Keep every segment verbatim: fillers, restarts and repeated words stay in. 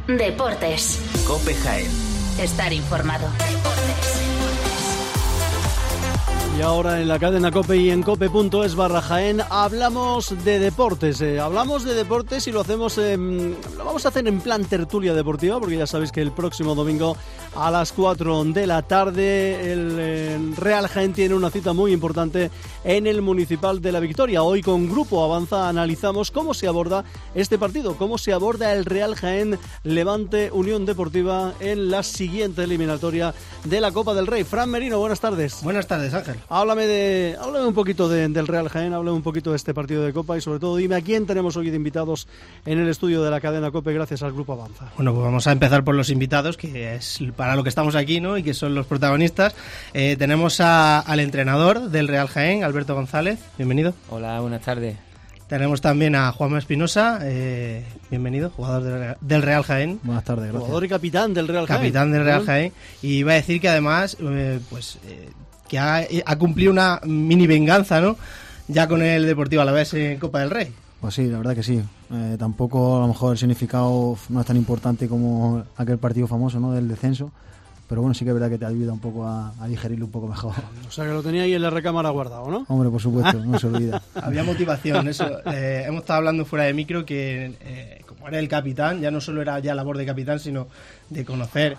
Deportes. COPE Jaén. Estar informado. Y ahora en la cadena COPE y en cope.es barra Jaén hablamos de deportes. Eh, hablamos de deportes y lo hacemos, eh, lo vamos a hacer en plan tertulia deportiva, porque ya sabéis que el próximo domingo a las cuatro de la tarde el eh, Real Jaén tiene una cita muy importante en el Municipal de La Victoria. Hoy con Grupo Avanza analizamos cómo se aborda este partido, cómo se aborda el Real Jaén Levante Unión Deportiva en la siguiente eliminatoria de la Copa del Rey. Fran Merino, buenas tardes. Buenas tardes, Ángel. Háblame de, háblame un poquito de, del Real Jaén, háblame un poquito de este partido de Copa y sobre todo dime a quién tenemos hoy de invitados en el estudio de la cadena COPE gracias al Grupo Avanza. Bueno, pues vamos a empezar por los invitados, que es para lo que estamos aquí, ¿no? Y que son los protagonistas. Eh, tenemos a, al entrenador del Real Jaén, Alberto González. Bienvenido. Hola, buenas tardes. Tenemos también a Juanma Espinosa, eh, bienvenido, jugador del, del Real Jaén. Buenas tardes, gracias. Jugador y capitán del Real Jaén. Capitán del Real Jaén. Y iba a decir que además, eh, pues... Eh, que ha, ha cumplido una mini venganza, ¿no? Ya con el Deportivo Alavés en Copa del Rey. Pues sí, la verdad que sí. Eh, tampoco a lo mejor el significado no es tan importante como aquel partido famoso, ¿no? Del descenso. Pero bueno, sí que es verdad que te ayuda un poco a, a digerirlo un poco mejor. O sea que lo tenía ahí en la recámara guardado, ¿no? Hombre, por supuesto, no se olvida. Había motivación, eso. Eh, hemos estado hablando fuera de micro que eh, como era el capitán, ya no solo era ya labor de capitán, sino de conocer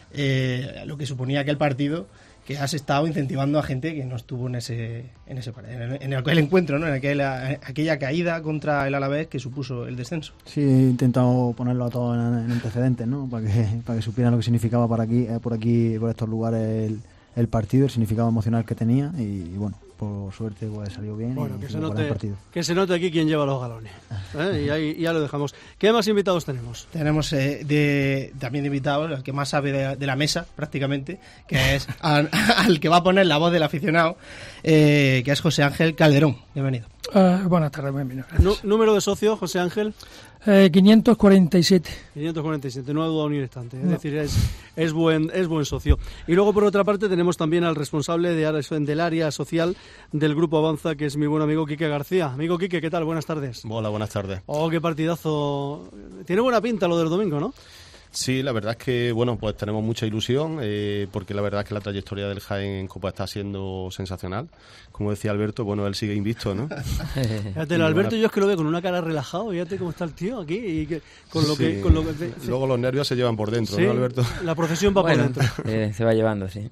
eh, lo que suponía aquel partido, que has estado incentivando a gente que no estuvo en ese en ese en aquel encuentro, ¿no? En aquella, aquella caída contra el Alavés que supuso el descenso. Sí, he intentado ponerlo a todo en, en antecedentes, ¿no? Para que para que supieran lo que significaba para aquí, eh, por aquí, por estos lugares el, el partido, el significado emocional que tenía y, y bueno, por suerte pues salió bien. Bueno, y que se, note, note, el partido. que se note aquí quién lleva los galones. ¿Eh? Y ahí ya lo dejamos. ¿Qué más invitados tenemos? Tenemos eh, de, también de invitados, el que más sabe de, de la mesa, prácticamente, que es al, al que va a poner la voz del aficionado, eh, que es José Ángel Calderón. Bienvenido. Uh, buenas tardes, bienvenido. Nu- número de socio, José Ángel. Eh, quinientos cuarenta y siete. quinientos cuarenta y siete, no ha dudado ni un instante. Es no. decir, es, es, buen, es buen socio. Y luego, por otra parte, tenemos también al responsable de, del área social del Grupo Avanza, que es mi buen amigo Quique García. Amigo Quique, ¿qué tal? Buenas tardes. Hola, buenas tardes. Oh, qué partidazo. Tiene buena pinta lo del domingo, ¿no? Sí, la verdad es que, bueno, pues tenemos mucha ilusión, eh, porque la verdad es que la trayectoria del Jaén en Copa está siendo sensacional. Como decía Alberto, bueno, él sigue invicto, ¿no? Fíjate, el Alberto yo es que lo veo con una cara relajado, fíjate cómo está el tío aquí, y que, con lo sí. que... Con lo que sí. Luego los nervios se llevan por dentro, sí, ¿no, Alberto? La procesión va bueno, por dentro. Eh, se va llevando, sí.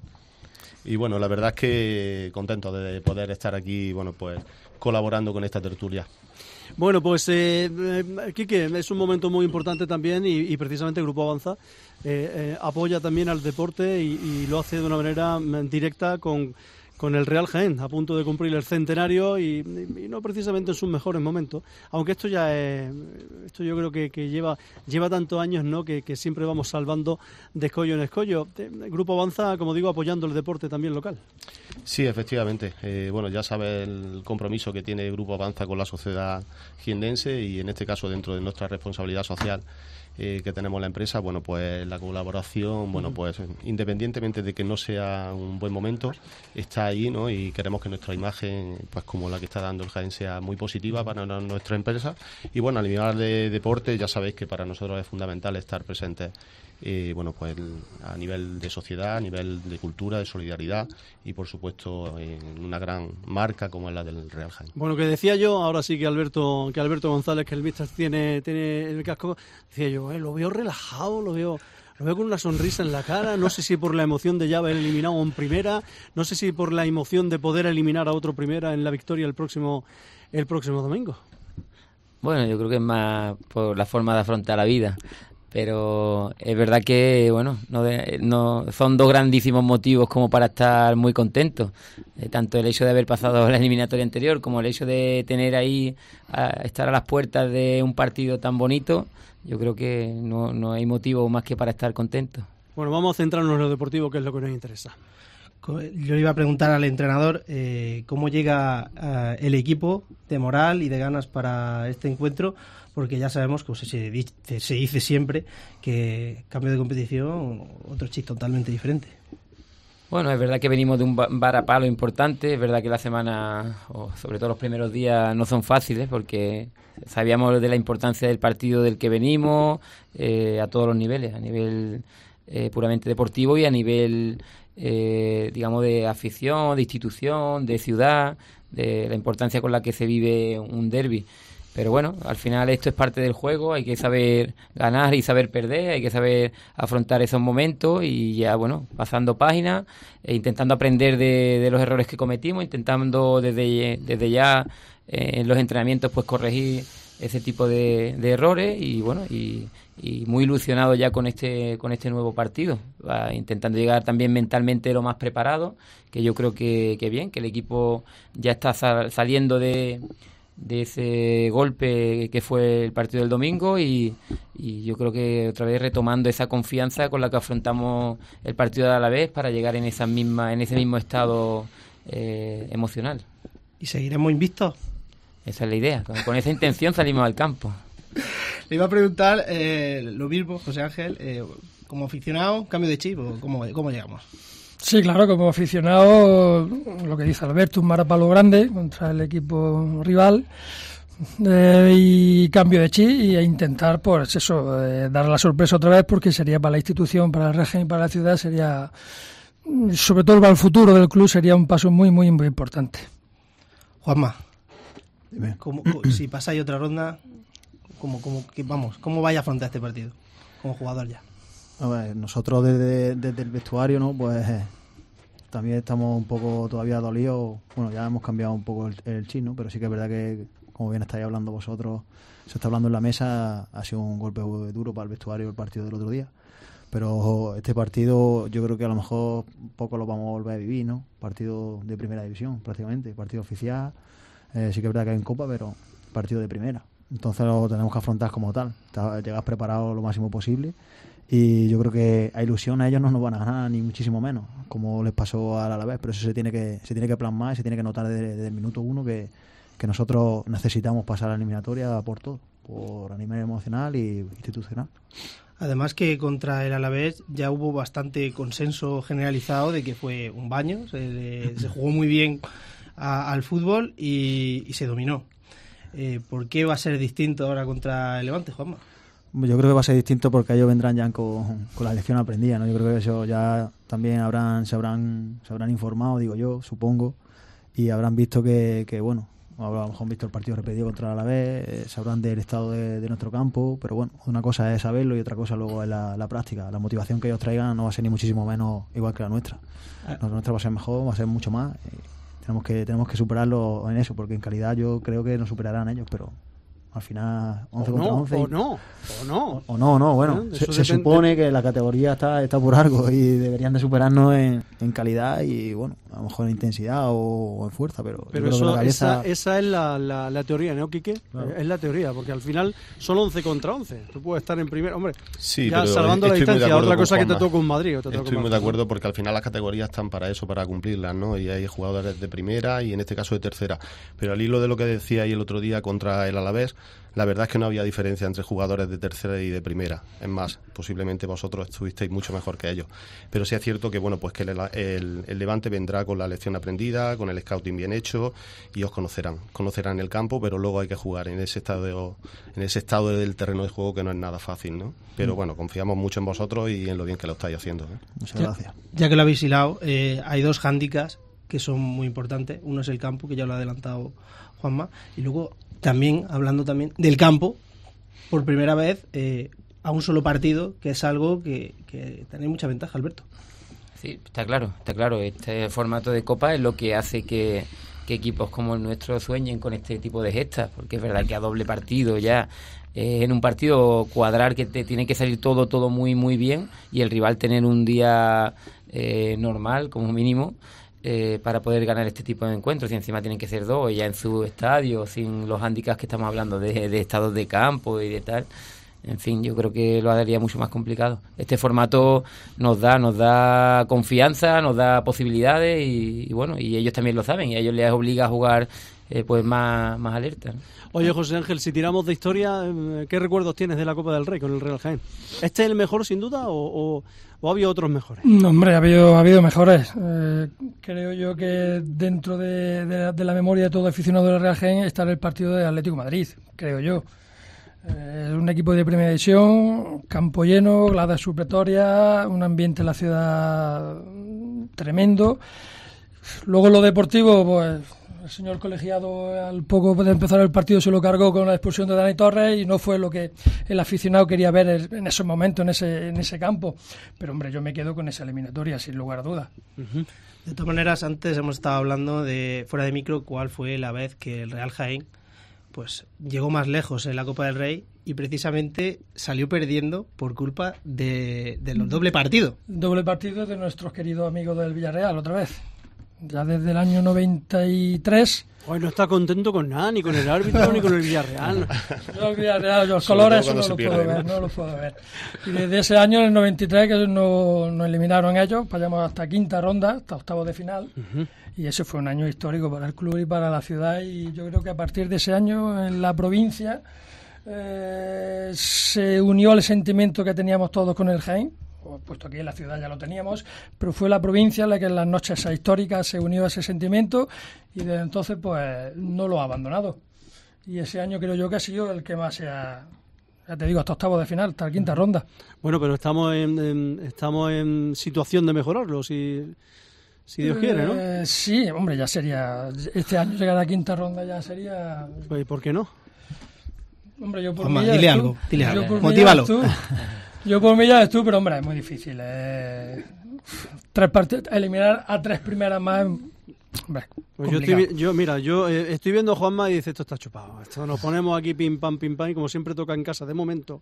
Y bueno, la verdad es que contento de poder estar aquí, bueno, pues colaborando con esta tertulia. Bueno, pues eh, eh, Quique, es un momento muy importante también y, y precisamente el Grupo Avanza eh, eh, apoya también al deporte y, y lo hace de una manera directa con, con el Real Jaén, a punto de cumplir el centenario y, y, y no precisamente en sus mejores momentos, aunque esto ya es, esto yo creo que, que lleva lleva tantos años, ¿no? que, que siempre vamos salvando de escollo en escollo. El Grupo Avanza, como digo, apoyando el deporte también local. Sí, efectivamente. Eh, bueno, ya sabe el compromiso que tiene el Grupo Avanza con la sociedad jienense y en este caso dentro de nuestra responsabilidad social eh, que tenemos la empresa, bueno, pues la colaboración, bueno, pues independientemente de que no sea un buen momento, está ahí, ¿no? Y queremos que nuestra imagen, pues como la que está dando el Jaén, sea muy positiva para nuestra empresa. Y bueno, a nivel de deporte, ya sabéis que para nosotros es fundamental estar presentes. Eh, bueno, pues a nivel de sociedad, a nivel de cultura, de solidaridad y por supuesto en una gran marca como es la del Real Jaén. Bueno, que decía yo, ahora sí que Alberto que Alberto González, que el míster tiene, tiene el casco, decía yo, eh, lo veo relajado, lo veo... Lo veo con una sonrisa en la cara, no sé si por la emoción de ya haber eliminado en primera, no sé si por la emoción de poder eliminar a otro primera en la victoria el próximo el próximo domingo. Bueno, yo creo que es más por la forma de afrontar la vida. Pero es verdad que, bueno, no, de, no son dos grandísimos motivos como para estar muy contentos. Eh, tanto el hecho de haber pasado la eliminatoria anterior como el hecho de tener ahí, a estar a las puertas de un partido tan bonito. Yo creo que no, no hay motivo más que para estar contentos. Bueno, vamos a centrarnos en lo deportivo, que es lo que nos interesa. Yo iba a preguntar al entrenador eh, cómo llega eh, el equipo de moral y de ganas para este encuentro, porque ya sabemos que pues, se, dice, se dice siempre que cambio de competición, otro chip totalmente diferente. Bueno, es verdad que venimos de un varapalo importante, es verdad que la semana, o sobre todo los primeros días, no son fáciles porque sabíamos de la importancia del partido del que venimos eh, a todos los niveles, a nivel eh, puramente deportivo y a nivel, eh, digamos, de afición, de institución, de ciudad, de la importancia con la que se vive un derbi. Pero bueno, al final esto es parte del juego, hay que saber ganar y saber perder, hay que saber afrontar esos momentos y ya, bueno, pasando páginas, e intentando aprender de, de los errores que cometimos, intentando desde, desde ya eh, en los entrenamientos pues corregir ese tipo de, de errores y bueno, y, y muy ilusionado ya con este con este nuevo partido, va, intentando llegar también mentalmente lo más preparado, que yo creo que, que bien, que el equipo ya está sal, saliendo de... de ese golpe que fue el partido del domingo y, y yo creo que otra vez retomando esa confianza con la que afrontamos el partido de Alavés para llegar en esa misma en ese mismo estado eh, emocional. ¿Y seguiremos invictos? Esa es la idea, con, con esa intención salimos al campo. Le iba a preguntar eh, lo mismo, José Ángel, eh, como aficionado, cambio de chip, ¿o cómo, cómo llegamos? Sí, claro, como aficionado, lo que dice Alberto, un varapalo grande contra el equipo rival eh, y cambio de chi y a intentar, pues eso, eh, dar la sorpresa otra vez porque sería para la institución, para el régimen y para la ciudad, sería, sobre todo para el futuro del club, sería un paso muy, muy, muy importante. Juanma, Dime. ¿cómo, cómo, si pasáis otra ronda, ¿cómo, cómo, que, vamos, ¿cómo vais a afrontar este partido como jugador ya? A ver, nosotros desde, desde el vestuario, ¿no? Pues eh, también estamos un poco todavía dolidos. Bueno, ya hemos cambiado un poco el, el chip, ¿no? Pero sí que es verdad que, como bien estáis hablando vosotros, se está hablando en la mesa, ha sido un golpe duro para el vestuario el partido del otro día. Pero este partido yo creo que a lo mejor poco lo vamos a volver a vivir, ¿no? Partido de primera división, prácticamente. Partido oficial. Eh, sí que es verdad que hay en Copa, pero partido de primera. Entonces lo tenemos que afrontar como tal. Llegar preparado lo máximo posible. Y yo creo que a ilusión a ellos no nos van a ganar ni muchísimo menos, como les pasó al Alavés, pero eso se tiene que se tiene que plasmar y se tiene que notar desde, desde el minuto uno que, que nosotros necesitamos pasar a la eliminatoria por todo, por a nivel emocional y institucional. Además que contra el Alavés ya hubo bastante consenso generalizado de que fue un baño, se, se jugó muy bien a, al fútbol y, y se dominó. Eh, ¿Por qué va a ser distinto ahora contra el Levante, Juanma? Yo creo que va a ser distinto porque ellos vendrán ya con, con la lección aprendida, ¿no? Yo creo que eso ya también habrán se habrán se habrán informado, digo yo, supongo, y habrán visto que, que bueno, a lo mejor han visto el partido repetido contra el Alavés, eh, sabrán del estado de, de nuestro campo, pero bueno, una cosa es saberlo y otra cosa luego es la, la práctica. La motivación que ellos traigan no va a ser ni muchísimo menos igual que la nuestra. La nuestra va a ser mejor, va a ser mucho más. Y tenemos que tenemos que superarlo en eso, porque en calidad yo creo que nos superarán ellos, pero al final once o contra no, once. O no, o no. O no, no, bueno, ¿Eh? se, Eso se depende. supone que la categoría está está por algo y deberían de superarnos en, en calidad y, bueno, a lo mejor en intensidad o, o en fuerza, pero, yo Pero creo que eso, la cabeza... esa, esa es la, la, la teoría, ¿no, Quique? Claro. Es la teoría, porque al final son once contra once. Tú puedes estar en primer... Hombre, Sí, ya pero salvando la estoy muy de distancia, acuerdo otra con cosa que te Juanma. toca un Madrid o te toca Estoy un muy de Barcelona. acuerdo porque al final las categorías están para eso, para cumplirlas, ¿no? Y hay jugadores de primera y en este caso de tercera. Pero al hilo de lo que decía ahí el otro día contra el Alavés, la verdad es que no había diferencia entre jugadores de tercera y de primera. Es más, posiblemente vosotros estuvisteis mucho mejor que ellos. Pero sí es cierto que, bueno, pues que el, el, el Levante vendrá con la lección aprendida, con el scouting bien hecho y os conocerán. Conocerán el campo, pero luego hay que jugar en ese estado de, en ese estado del terreno de juego que no es nada fácil, ¿no? Pero bueno, confiamos mucho en vosotros y en lo bien que lo estáis haciendo, ¿eh? Muchas gracias. Ya que lo habéis hilado, eh, hay dos hándicaps que son muy importantes. Uno es el campo, que ya lo ha adelantado Juanma, y luego también, hablando también del campo, por primera vez eh, a un solo partido, que es algo que, que tenéis mucha ventaja, Alberto. Sí, está claro, está claro. Este formato de Copa es lo que hace que, que equipos como el nuestro sueñen con este tipo de gestas, porque es verdad que a doble partido ya, eh, en un partido cuadrar que te tiene que salir todo, todo muy, muy bien, y el rival tener un día eh, normal, como mínimo, Eh, para poder ganar este tipo de encuentros, y encima tienen que ser dos ya en su estadio, sin los hándicaps que estamos hablando de, de estados de campo y de tal. En fin, yo creo que lo haría mucho más complicado. Este formato nos da nos da confianza, nos da posibilidades y, y bueno, y ellos también lo saben, y a ellos les obliga a jugar eh, pues más, más alerta, ¿no? Oye, José Ángel, si tiramos de historia, ¿qué recuerdos tienes de la Copa del Rey con el Real Jaén? ¿Este es el mejor sin duda o, o, o había otros mejores? No, hombre, ha habido, ha habido mejores. Eh, creo yo que dentro de, de, de la memoria de todo aficionado del Real Jaén está el partido de Atlético de Madrid, creo yo. Eh, un equipo de primera división, campo lleno, grada supletoria, un ambiente en la ciudad tremendo. Luego lo deportivo, pues el señor colegiado al poco de empezar el partido se lo cargó con la expulsión de Dani Torres y no fue lo que el aficionado quería ver en esos momentos, en ese, en ese campo. Pero hombre, yo me quedo con esa eliminatoria, sin lugar a dudas. Uh-huh. De todas maneras, antes hemos estado hablando de fuera de micro cuál fue la vez que el Real Jaén pues llegó más lejos en la Copa del Rey y precisamente salió perdiendo por culpa de, de los doble partido. Doble partido de nuestros queridos amigos del Villarreal, otra vez. Ya desde el año noventa y tres. Hoy no está contento con nada, ni con el árbitro, ni con el Villarreal. Yo el Villarreal, los colores no los puedo ver, no los puedo ver. Y desde ese año, en el noventa y tres, que nos no eliminaron ellos, pasamos hasta quinta ronda, hasta octavos de final. Uh-huh. Y ese fue un año histórico para el club y para la ciudad. Y yo creo que a partir de ese año, en la provincia, eh, se unió el sentimiento que teníamos todos con el Jaén. Puesto aquí en la ciudad ya lo teníamos, pero fue la provincia la que en las noches históricas se unió a ese sentimiento y desde entonces pues no lo ha abandonado. Y ese año creo yo que ha sido el que más se ha, ya te digo, hasta octavos de final, hasta la quinta ronda. Bueno, pero estamos en, en estamos en situación de mejorarlo, si, si Dios eh, quiere, ¿no? Sí, hombre, ya sería, este año llegar a la quinta ronda ya sería... Pues, ¿y por qué no? Hombre, yo por Omar, mí ya dile tú, algo, dile algo, motívalo. Yo por mí ya ves tú, pero hombre, es muy difícil. Eh. Tres partidos, eliminar a tres primeras más. Hombre, pues yo, estoy, yo, mira, yo eh, estoy viendo a Juanma y dice, esto está chupado. Esto nos ponemos aquí pim pam, pim pam, y como siempre toca en casa de momento,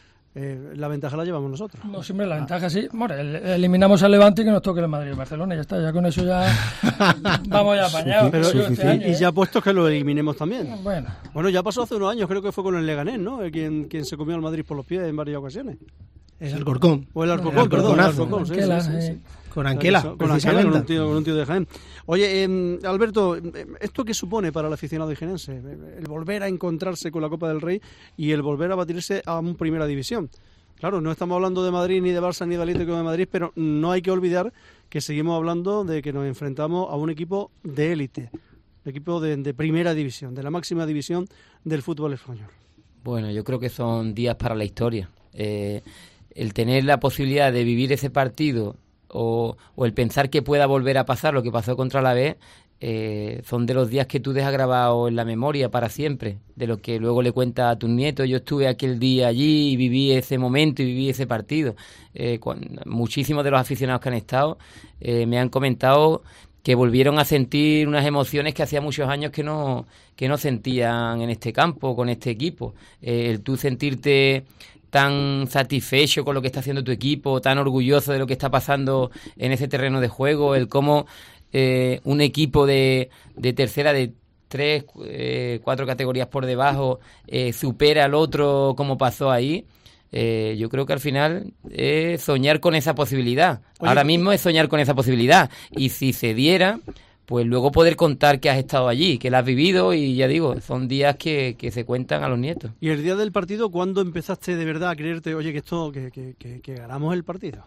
eh, la ventaja la llevamos nosotros. No, siempre la ventaja sí. Bueno, el, eliminamos al Levante y que nos toque el Madrid y el Barcelona, ya está, ya con eso ya vamos ya apañados. Pero, pero este año, y ¿eh? ya puestos que lo eliminemos también. Bueno. Bueno, ya pasó hace unos años, creo que fue con el Leganés, ¿no? El quien, quien se comió al Madrid por los pies en varias ocasiones. Es Alcorcón. O el Alcorcón, perdón. El Alcorcón, sí, Anquela, sí, sí, sí. Eh. Con Anquela, con, con Anquela, con un tío, con un tío de Jaén. Oye, eh, Alberto, ¿esto qué supone para el aficionado jienense? El volver a encontrarse con la Copa del Rey y el volver a batirse a un Primera División. Claro, no estamos hablando de Madrid, ni de Barça, ni de Atlético de Madrid, pero no hay que olvidar que seguimos hablando de que nos enfrentamos a un equipo de élite, un equipo de, de Primera División, de la máxima división del fútbol español. Bueno, yo creo que son días para la historia. Eh, el tener la posibilidad de vivir ese partido o, o el pensar que pueda volver a pasar lo que pasó contra la B, eh, son de los días que tú dejas grabado en la memoria para siempre, de lo que luego le cuentas a tus nietos. Yo estuve aquel día allí y viví ese momento y viví ese partido. Eh, cuando, muchísimos de los aficionados que han estado eh, me han comentado que volvieron a sentir unas emociones que hacía muchos años que no, que no sentían en este campo, con este equipo. Eh, el tú sentirte tan satisfecho con lo que está haciendo tu equipo, tan orgulloso de lo que está pasando en ese terreno de juego, el cómo eh, un equipo de, de tercera, de tres, eh, cuatro categorías por debajo, eh, supera al otro como pasó ahí. Eh, yo creo que al final es soñar con esa posibilidad. Oye, ahora mismo es soñar con esa posibilidad. Y si se diera, pues luego poder contar que has estado allí, que la has vivido, y ya digo, son días que, que se cuentan a los nietos. ¿Y el día del partido, cuándo empezaste de verdad a creerte, oye, que esto, que, que, que, que ganamos el partido?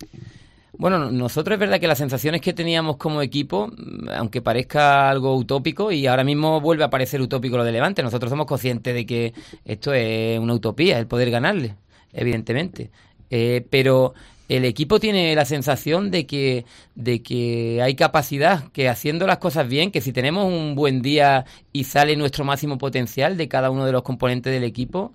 Bueno, nosotros es verdad que las sensaciones que teníamos como equipo, aunque parezca algo utópico, y ahora mismo vuelve a parecer utópico lo de Levante, nosotros somos conscientes de que esto es una utopía, el poder ganarle, evidentemente. Eh, pero el equipo tiene la sensación de que, de que hay capacidad, que haciendo las cosas bien, que si tenemos un buen día y sale nuestro máximo potencial de cada uno de los componentes del equipo,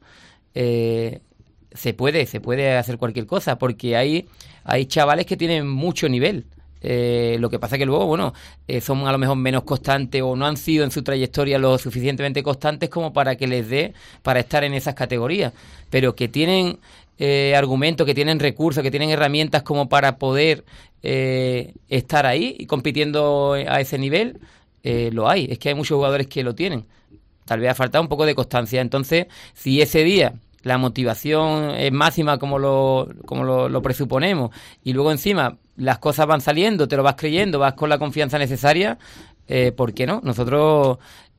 eh, se puede, se puede hacer cualquier cosa, porque hay, hay chavales que tienen mucho nivel. Eh, lo que pasa que luego, bueno, eh, son a lo mejor menos constantes o no han sido en su trayectoria lo suficientemente constantes como para que les dé para estar en esas categorías, pero que tienen eh, argumentos, que tienen recursos, que tienen herramientas como para poder eh, estar ahí y compitiendo a ese nivel, eh, lo hay. Es que hay muchos jugadores que lo tienen. Tal vez ha faltado un poco de constancia. Entonces, si ese día la motivación es máxima como lo, como lo, lo presuponemos, y luego encima las cosas van saliendo, te lo vas creyendo, vas con la confianza necesaria, eh, ¿por qué no? Nosotros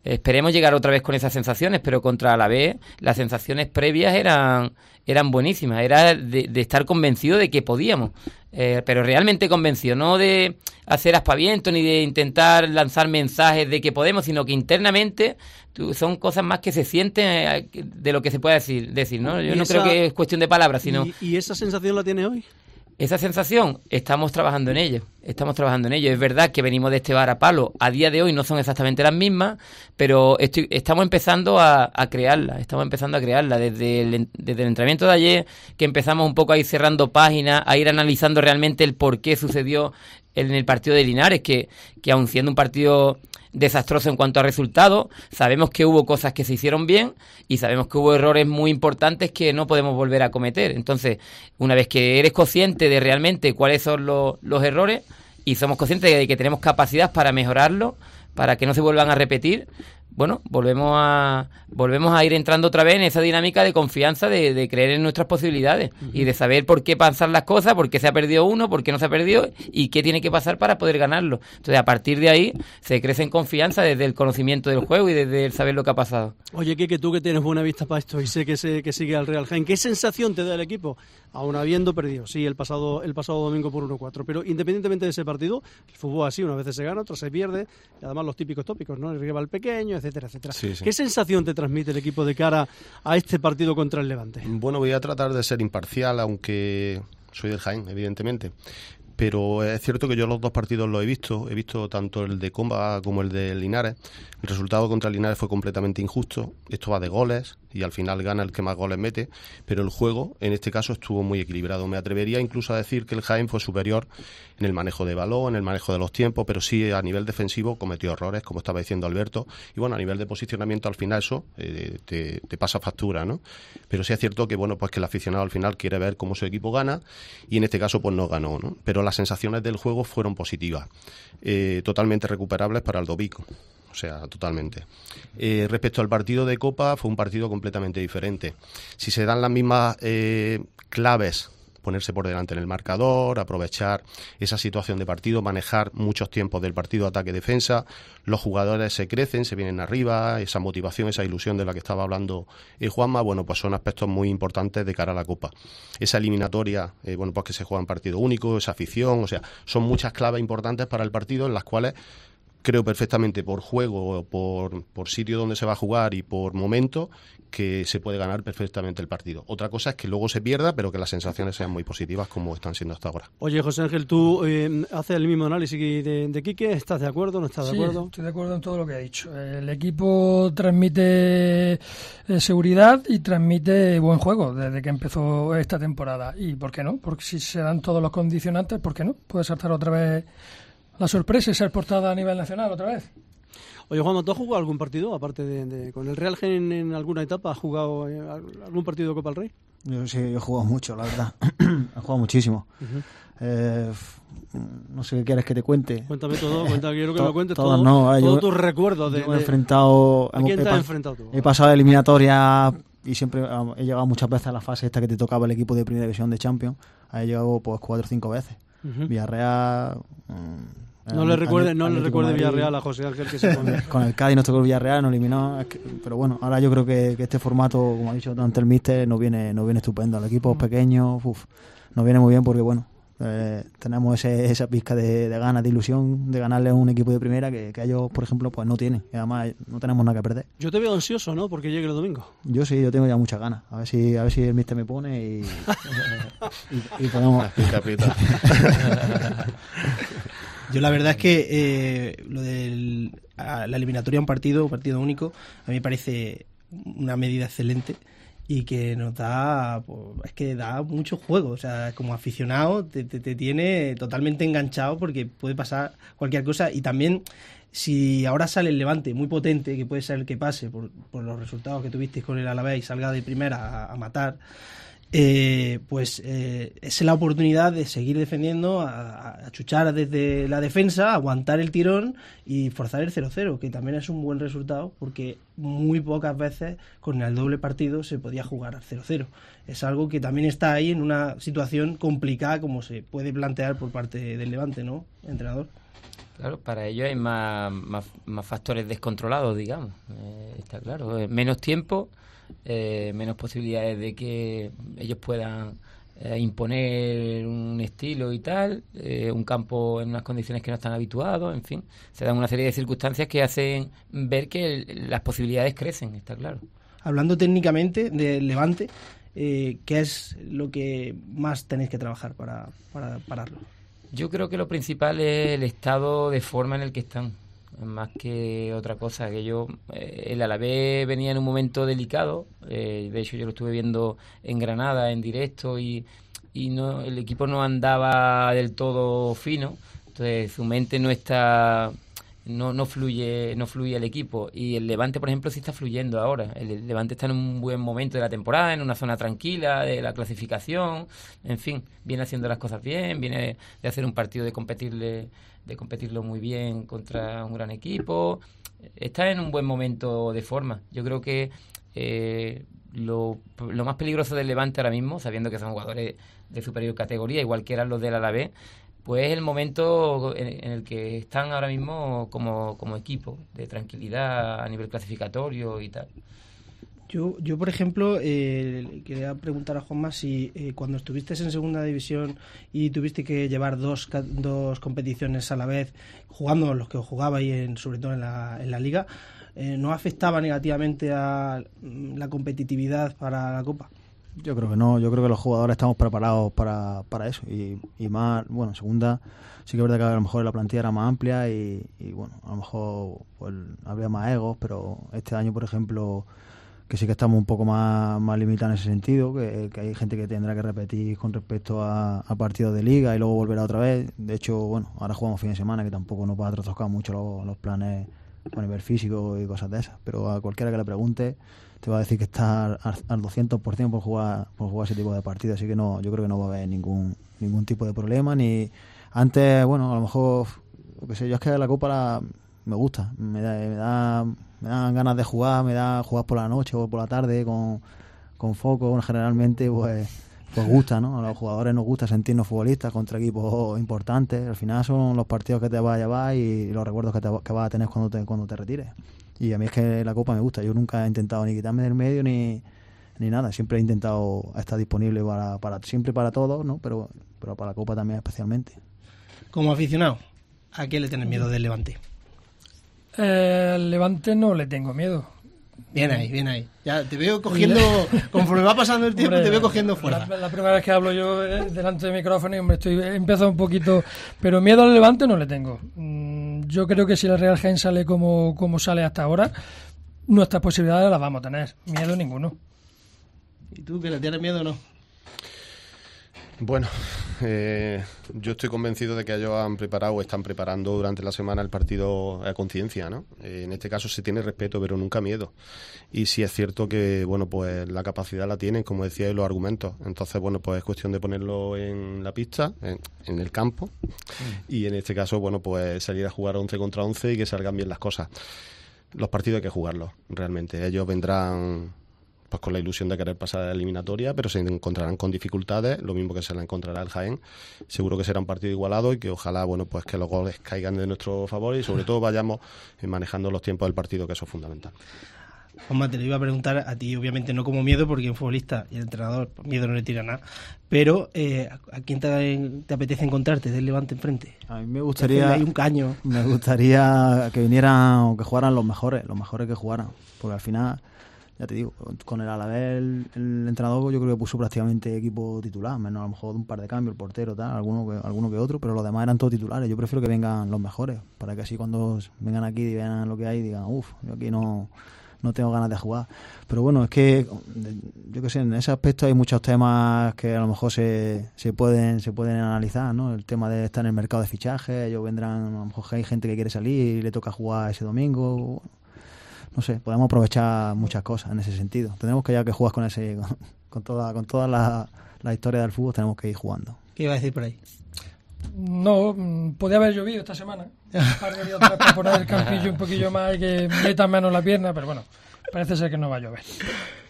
Esperemos llegar otra vez con esas sensaciones, pero contra Alavés las sensaciones previas eran eran buenísimas, era de, de estar convencido de que podíamos, eh, pero realmente convencido, no de hacer aspavientos ni de intentar lanzar mensajes de que podemos, sino que internamente tú, son cosas más que se sienten eh, de lo que se puede decir, decir ¿no? Yo no esa, creo que es cuestión de palabras, sino... ¿Y, y esa sensación la tiene hoy? Esa sensación, estamos trabajando en ello, estamos trabajando en ello. Es verdad que venimos de este bar a palo, a día de hoy no son exactamente las mismas, pero estoy, estamos empezando a, a crearla, estamos empezando a crearla. Desde el, desde el entrenamiento de ayer, que empezamos un poco a ir cerrando páginas, a ir analizando realmente el por qué sucedió en el partido de Linares, que, que aun siendo un partido desastroso en cuanto a resultados, sabemos que hubo cosas que se hicieron bien y sabemos que hubo errores muy importantes que no podemos volver a cometer. Entonces, una vez que eres consciente de realmente cuáles son los, los errores y somos conscientes de que tenemos capacidad para mejorarlo, para que no se vuelvan a repetir, bueno, volvemos a volvemos a ir entrando otra vez en esa dinámica de confianza, de, de creer en nuestras posibilidades uh-huh. y de saber por qué pasan las cosas, por qué se ha perdido uno, por qué no se ha perdido y qué tiene que pasar para poder ganarlo. Entonces, a partir de ahí, se crece en confianza desde el conocimiento del juego y desde el saber lo que ha pasado. Oye, Quique, tú que tienes buena vista para esto y sé que, sé que sigue al Real Jaén, ¿qué sensación te da el equipo? Aún habiendo perdido, sí, el pasado el pasado domingo por uno cuatro, pero independientemente de ese partido, el fútbol así, unas veces se gana, otras se pierde, y además los típicos tópicos, ¿no? El rival pequeño, etcétera, etcétera. Sí, sí. ¿Qué sensación te transmite el equipo de cara a este partido contra el Levante? Bueno, voy a tratar de ser imparcial, aunque soy del Jaén, evidentemente. Pero es cierto que yo los dos partidos los he visto, he visto tanto el de Comba como el de Linares. El resultado contra Linares fue completamente injusto, esto va de goles y al final gana el que más goles mete, pero el juego en este caso estuvo muy equilibrado. Me atrevería incluso a decir que el Jaén fue superior en el manejo de balón, en el manejo de los tiempos, pero sí a nivel defensivo cometió errores, como estaba diciendo Alberto, y bueno, a nivel de posicionamiento al final eso eh, te, te pasa factura, ¿no? Pero sí es cierto que bueno, pues que el aficionado al final quiere ver cómo su equipo gana y en este caso pues no ganó, ¿no? Pero las sensaciones del juego fueron positivas, eh, totalmente recuperables para el Dobico. O sea, totalmente. Eh, respecto al partido de Copa, fue un partido completamente diferente. Si se dan las mismas eh, claves, ponerse por delante en el marcador, aprovechar esa situación de partido, manejar muchos tiempos del partido ataque-defensa, los jugadores se crecen, se vienen arriba, esa motivación, esa ilusión de la que estaba hablando eh, Juanma, bueno, pues son aspectos muy importantes de cara a la Copa. Esa eliminatoria, eh, bueno, pues que se juega en partido único, esa afición, o sea, son muchas claves importantes para el partido en las cuales creo perfectamente por juego, por, por sitio donde se va a jugar y por momento que se puede ganar perfectamente el partido. Otra cosa es que luego se pierda, pero que las sensaciones sean muy positivas como están siendo hasta ahora. Oye, José Ángel, tú eh, haces el mismo análisis de, de Quique, ¿estás de acuerdo o no estás de sí, acuerdo? Estoy de acuerdo en todo lo que ha dicho. El equipo transmite eh, seguridad y transmite buen juego desde que empezó esta temporada. ¿Y por qué no? Porque si se dan todos los condicionantes, ¿por qué no? Puede saltar otra vez la sorpresa y ser portada a nivel nacional otra vez. Oye, Juanma, ¿tú has jugado algún partido, aparte de, de con el Real Jaén en alguna etapa? ¿Has jugado eh, algún partido de Copa del Rey? Yo sí, he jugado mucho, la verdad. He jugado muchísimo. Uh-huh. eh, no sé qué quieres que te cuente. Cuéntame todo, cuéntame, quiero que to- me cuentes todo, todo, no, todos yo, tus recuerdos. De, yo he enfrentado, ¿A quién he, te has he, enfrentado tú? He pasado eliminatoria y siempre he llegado muchas veces a la fase esta que te tocaba el equipo de Primera División de Champions. He llegado pues cuatro o cinco veces. Uh-huh. Villarreal... Mmm, No le recuerde, no le recuerde Villarreal a José Ángel que se pone. Con el Cádiz nos tocó el Villarreal, nos eliminó. Es que, pero bueno, ahora yo creo que, que este formato, como ha dicho tanto el míster, nos viene, nos viene estupendo. Al equipo pequeño, uf, nos viene muy bien porque bueno, eh, tenemos ese, esa pizca de, de ganas, de ilusión de ganarle a un equipo de primera que, que ellos, por ejemplo, pues no tienen. Y además no tenemos nada que perder. Yo te veo ansioso, ¿no? Porque llegue el domingo. Yo sí, yo tengo ya muchas ganas. A ver si, a ver si el míster me pone y, y, y podemos. Yo la verdad es que eh, lo de la eliminatoria a un partido, un partido único, a mí me parece una medida excelente y que nos da, pues, es que da mucho juego, o sea, como aficionado te, te, te tiene totalmente enganchado porque puede pasar cualquier cosa y también si ahora sale el Levante muy potente, que puede ser el que pase por, por los resultados que tuvisteis con el Alavés y salga de primera a, a matar, Eh, pues eh, es la oportunidad de seguir defendiendo, a, a chuchar desde la defensa, aguantar el tirón y forzar el cero cero, que también es un buen resultado porque muy pocas veces con el doble partido se podía jugar al cero cero. Es algo que también está ahí en una situación complicada como se puede plantear por parte del Levante, ¿no, entrenador? Claro, para ello hay más, más, más factores descontrolados, digamos, eh, está claro. Eh, menos tiempo, eh, menos posibilidades de que ellos puedan eh, imponer un estilo y tal, eh, un campo en unas condiciones que no están habituados, en fin. Se dan una serie de circunstancias que hacen ver que el, las posibilidades crecen, está claro. Hablando técnicamente del Levante, eh, ¿qué es lo que más tenéis que trabajar para, para pararlo? Yo creo que lo principal es el estado de forma en el que están, más que otra cosa. Que yo, eh, el Alavés venía en un momento delicado, eh, de hecho yo lo estuve viendo en Granada en directo y, y no, el equipo no andaba del todo fino, entonces su mente no está... No, no fluye no fluye el equipo, y el Levante, por ejemplo, sí está fluyendo ahora. El Levante está en un buen momento de la temporada, en una zona tranquila de la clasificación, en fin, viene haciendo las cosas bien, viene de hacer un partido de competirle de competirlo muy bien contra un gran equipo, está en un buen momento de forma. Yo creo que eh, lo, lo más peligroso del Levante ahora mismo, sabiendo que son jugadores de superior categoría, igual que eran los del Alavés, pues es el momento en, en el que están ahora mismo como, como equipo, de tranquilidad a nivel clasificatorio y tal. Yo, yo por ejemplo, eh, quería preguntar a Juanma si eh, cuando estuviste en segunda división y tuviste que llevar dos, dos competiciones a la vez, jugando los que jugabais, en, sobre todo en la, en la liga, eh, ¿no afectaba negativamente a la competitividad para la Copa? Yo creo que no, yo creo que los jugadores estamos preparados para, para eso y, y más, bueno, segunda sí que es verdad que a lo mejor la plantilla era más amplia y, y bueno, a lo mejor pues, habría más egos, pero este año, por ejemplo, que sí que estamos un poco más, más limitados en ese sentido, que, que hay gente que tendrá que repetir con respecto a, a partidos de liga y luego volverá otra vez. De hecho, bueno, ahora jugamos fin de semana, que tampoco nos va a trastornar mucho los, los planes a nivel físico y cosas de esas, pero a cualquiera que le pregunte te va a decir que está al, al doscientos por ciento por jugar por jugar ese tipo de partidos, así que no, yo creo que no va a haber ningún ningún tipo de problema. Ni antes, bueno, a lo mejor, lo que sé, yo es que la Copa la, me gusta, me da, me da me dan ganas de jugar, me da jugar por la noche o por la tarde con, con foco, bueno, generalmente pues pues gusta, ¿no? A los jugadores nos gusta sentirnos futbolistas contra equipos importantes. Al final son los partidos que te vas a llevar y los recuerdos que, te, que vas a tener cuando te, cuando te retires. Y a mí es que la Copa me gusta. Yo nunca he intentado ni quitarme del medio ni, ni nada. Siempre he intentado estar disponible para, para siempre para todos, ¿no? Pero, pero para la Copa también especialmente. Como aficionado, ¿a qué le tienes miedo del Levante? Eh, el Levante no le tengo miedo. Bien ahí, bien ahí. Ya te veo cogiendo, conforme va pasando el tiempo, hombre, te veo cogiendo fuerza. La, la primera vez que hablo yo eh, delante del micrófono y hombre, estoy empezado un poquito, pero miedo al Levante no le tengo. Mm, yo creo que si la Real Jaén sale como, como sale hasta ahora, nuestras posibilidades las vamos a tener. Miedo ninguno. ¿Y tú que le tienes miedo o no? Bueno, eh, yo estoy convencido de que ellos han preparado o están preparando durante la semana el partido a conciencia, ¿no? Eh, en este caso se tiene respeto, pero nunca miedo. Y sí es cierto que, bueno, pues la capacidad la tienen, como decía, y los argumentos. Entonces, bueno, pues es cuestión de ponerlo en la pista, en, en el campo. Mm. Y en este caso, bueno, pues salir a jugar once contra once y que salgan bien las cosas. Los partidos hay que jugarlos, realmente. Ellos vendrán pues con la ilusión de querer pasar a la eliminatoria, pero se encontrarán con dificultades, lo mismo que se la encontrará el Jaén. Seguro que será un partido igualado y que ojalá, bueno, pues que los goles caigan de nuestro favor y sobre todo vayamos manejando los tiempos del partido, que eso es fundamental. Juanma, te lo iba a preguntar a ti, obviamente no como miedo, porque un futbolista y el entrenador miedo no le tira nada, pero eh, ¿a quién te, te apetece encontrarte del Levante enfrente? A mí me gustaría hay un caño. Me gustaría que vinieran o que jugaran los mejores, los mejores que jugaran, porque al final, ya te digo, con el Alavés el, el entrenador yo creo que puso prácticamente equipo titular, menos a lo mejor un par de cambios, el portero, tal, alguno que, alguno que otro, pero los demás eran todos titulares. Yo prefiero que vengan los mejores, para que así cuando vengan aquí y vean lo que hay digan, uff, yo aquí no, no tengo ganas de jugar. Pero bueno, es que yo qué sé, en ese aspecto hay muchos temas que a lo mejor se, se pueden se pueden analizar, ¿no? El tema de estar en el mercado de fichajes, ellos vendrán, a lo mejor hay gente que quiere salir y le toca jugar ese domingo. No sé, podemos aprovechar muchas cosas en ese sentido. Tenemos que, ya que juegas con ese con, con toda con toda la, la historia del fútbol, tenemos que ir jugando. ¿Qué iba a decir por ahí? No, podía haber llovido esta semana. Un par de días atrás para poner el campillo un poquillo más y que meta menos la pierna, pero bueno, parece ser que no va a llover.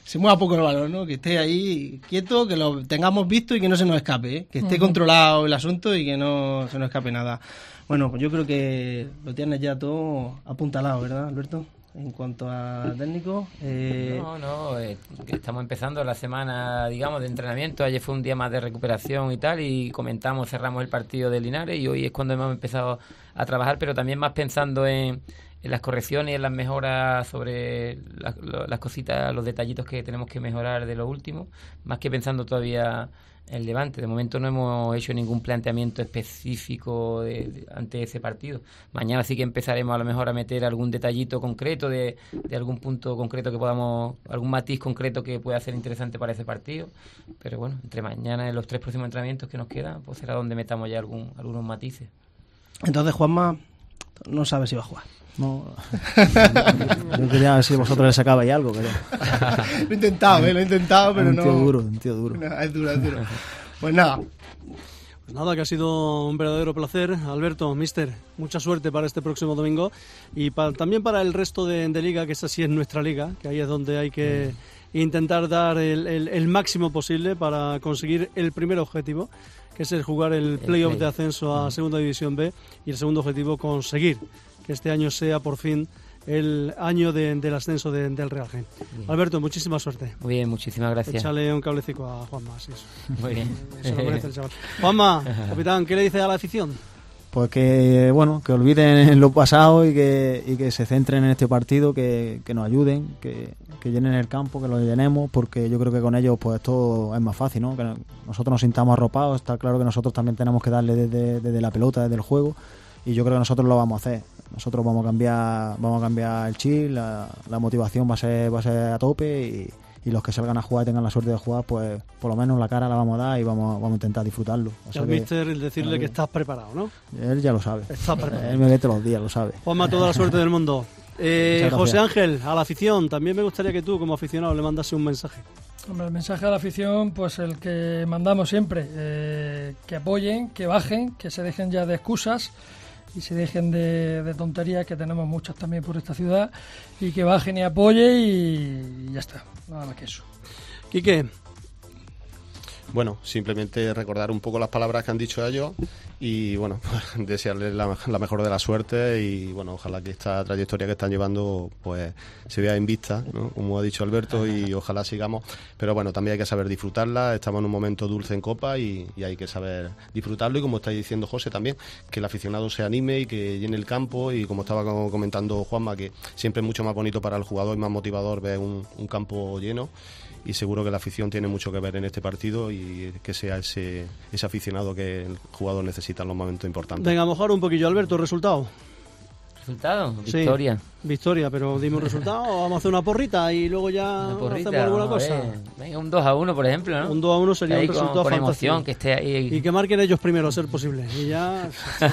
se mueva poco el balón, ¿no? Que esté ahí quieto, que lo tengamos visto y que no se nos escape, ¿eh? Que esté uh-huh. controlado el asunto y que no se nos escape nada. Bueno, pues yo creo que lo tienes ya todo apuntalado, ¿verdad, Alberto? En cuanto a técnico. Eh... No, no, eh, estamos empezando la semana, digamos, de entrenamiento. Ayer fue un día más de recuperación y tal, y comentamos, cerramos el partido de Linares, y hoy es cuando hemos empezado a trabajar, pero también más pensando en, en las correcciones y en las mejoras sobre la, lo, las cositas, los detallitos que tenemos que mejorar de lo último, más que pensando todavía el Levante. De momento no hemos hecho ningún planteamiento específico de, de, ante ese partido. Mañana sí que empezaremos a lo mejor a meter algún detallito concreto de, de algún punto concreto que podamos, algún matiz concreto que pueda ser interesante para ese partido. Pero bueno, entre mañana y los tres próximos entrenamientos que nos quedan, pues será donde metamos ya algún, algunos matices. Entonces Juanma no sabe si va a jugar. No, yo quería ver si vosotros le sacabais algo, pero... Lo he intentado, ¿eh? Lo he intentado, pero un no... tío duro, un tío duro. No, es duro, es duro. Pues nada. Pues nada, que ha sido un verdadero placer. Alberto, mister, mucha suerte para este próximo domingo y para, también para el resto de, de liga, que esa sí es nuestra liga, que ahí es donde hay que intentar dar el, el, el máximo posible para conseguir el primer objetivo, que es el jugar el playoff de ascenso a Segunda División B, y el segundo objetivo, conseguir que este año sea por fin el año de, del ascenso de, del Real Jaén. Alberto, muchísima suerte. Muy bien, muchísimas gracias. Échale un cablecico a Juanma, sí, eso. Muy bien. Se lo merece el chaval. Juanma, capitán, ¿qué le dice a la afición? Pues que, bueno, que olviden lo pasado y que, y que se centren en este partido, que, que nos ayuden, que, que llenen el campo, que lo llenemos, porque yo creo que con ellos pues todo es más fácil, ¿no? Que nosotros nos sintamos arropados. Está claro que nosotros también tenemos que darle desde, desde la pelota, desde el juego, y yo creo que nosotros lo vamos a hacer. Nosotros vamos a cambiar vamos a cambiar el chip, la, la motivación va a ser va a ser a tope, y, y los que salgan a jugar y tengan la suerte de jugar, pues por lo menos la cara la vamos a dar y vamos, vamos a intentar disfrutarlo. Y al míster el decirle que estás preparado, ¿no? Él ya lo sabe. Está preparado. Él me ve todos los días, lo sabe. Juanma, toda la suerte del mundo. Eh, José Ángel, a la afición, también me gustaría que tú, como aficionado, le mandase un mensaje. Hombre, el mensaje a la afición, pues el que mandamos siempre, eh, que apoyen, que bajen, que se dejen ya de excusas y se dejen de, de tonterías, que tenemos muchas también por esta ciudad, y que bajen y apoyen, y, y ya está, nada más que eso. Quique. Bueno, simplemente recordar un poco las palabras que han dicho ellos y, bueno, pues, desearles la, la mejor de la suerte y, bueno, ojalá que esta trayectoria que están llevando pues se vea en vista, ¿no? Como ha dicho Alberto, y ojalá sigamos. Pero, bueno, también hay que saber disfrutarla. Estamos en un momento dulce en Copa y, y hay que saber disfrutarlo. Y, como está diciendo José también, que el aficionado se anime y que llene el campo. Y, como estaba comentando Juanma, que siempre es mucho más bonito para el jugador y más motivador ver un, un campo lleno. Y seguro que la afición tiene mucho que ver en este partido y que sea ese, ese aficionado que el jugador necesita en los momentos importantes. Venga, a mojar un poquillo, Alberto, ¿resultado? ¿Resultado? Victoria. Sí, victoria, pero dime un resultado, vamos a hacer una porrita y luego ya porrita, hacemos alguna cosa. Venga, un dos a uno, por ejemplo, ¿no? Un dos a uno sería un resultado con, con fantástico. Emoción, que esté ahí. Y que marquen ellos primero, a ser posible. Y ya...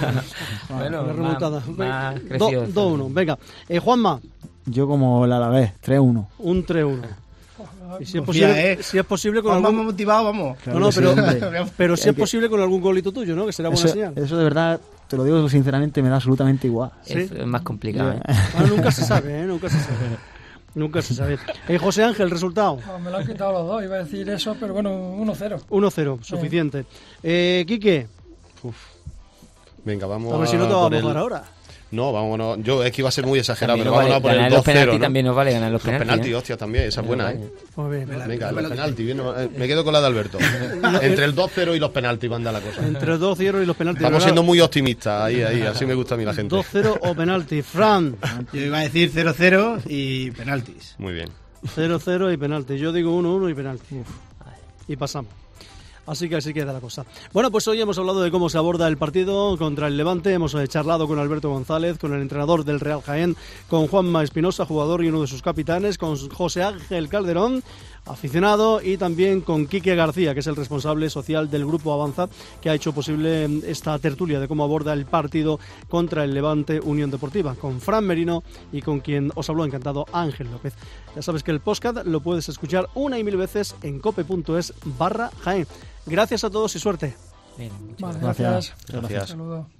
bueno, una remontada. Más, más dos a uno, venga. Eh, Juanma. Yo como el Alavés, tres a uno. Un tres a uno. Y si es Confía, posible, eh. si es posible con Vamos algún... motivado, vamos. Claro, no, no, pero, sí, pero si es que... posible con algún golito tuyo, ¿no? Que será buena eso, señal. Eso de verdad, te lo digo sinceramente, me da absolutamente igual. ¿Sí? Es más complicado, ¿eh? Bueno, nunca se sabe, ¿eh? Nunca se sabe. Nunca se sabe. Eh, José Ángel, resultado. No, me lo han quitado los dos, iba a decir eso, pero bueno, uno cero. uno cero, suficiente. Eh, Quique. Uf. Venga, vamos a ver si no te vamos a mojar el... ahora. No, vámonos. Yo es que iba a ser muy exagerado, también pero vamos vale, a poner el dos cero, ¿no? También nos vale ganar los, los penaltis. penaltis, ¿eh? Hostia, también, esa es buena, ¿eh? Pues bien, venga, los penaltis. Bien, me quedo con la de Alberto. Entre el dos cero y los penaltis manda la cosa. Entre el dos cero y los penaltis. Estamos siendo muy optimistas, ahí, ahí, así me gusta a mí la gente. dos cero o penaltis. Fran. Yo iba a decir cero cero y penaltis. Muy bien. cero cero y penaltis. Yo digo uno uno y penaltis. Y pasamos. Así que así queda la cosa. Bueno, pues hoy hemos hablado de cómo se aborda el partido contra el Levante. Hemos charlado con Alberto González, con el entrenador del Real Jaén, con Juanma Espinosa, jugador y uno de sus capitanes, con José Ángel Calderón, aficionado, y también con Quique García, que es el responsable social del Grupo Avanza, que ha hecho posible esta tertulia de cómo aborda el partido contra el Levante Unión Deportiva, con Fran Merino y con quien os habló encantado, Ángel López. Ya sabes que el podcast lo puedes escuchar una y mil veces en cope.es barra Jaén. Gracias a todos y suerte. Bien, vale, gracias. gracias. Gracias. Saludos.